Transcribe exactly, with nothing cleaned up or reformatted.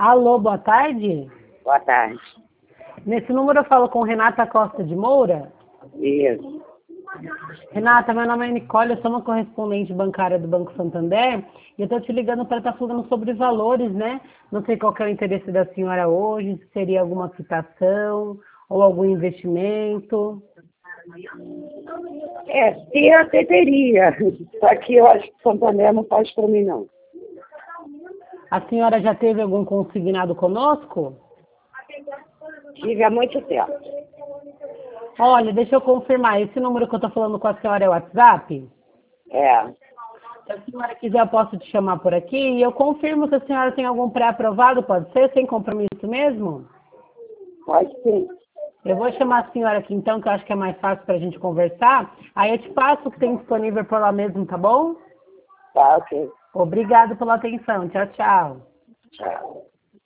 Alô, boa tarde. Boa tarde. Nesse número eu falo com Renata Costa de Moura. Isso. Renata, meu nome é Nicole, eu sou uma correspondente bancária do Banco Santander e eu estou te ligando para estar falando sobre valores, né? Não sei qual que é o interesse da senhora hoje, se seria alguma quitação ou algum investimento. É, se até teria. Só que eu acho que o Santander não faz para mim, não. A senhora já teve algum consignado conosco? Tive há muito tempo. Olha, deixa eu confirmar, esse número que eu estou falando com a senhora é o WhatsApp? É. Se a senhora quiser, eu posso te chamar por aqui e eu confirmo se a senhora tem algum pré-aprovado, pode ser, sem compromisso mesmo? Pode sim. Eu vou chamar a senhora aqui então, que eu acho que é mais fácil para a gente conversar. Aí eu te passo o que tem disponível por lá mesmo, tá bom? Tá, ok. Obrigado pela atenção. Tchau, tchau. Tchau.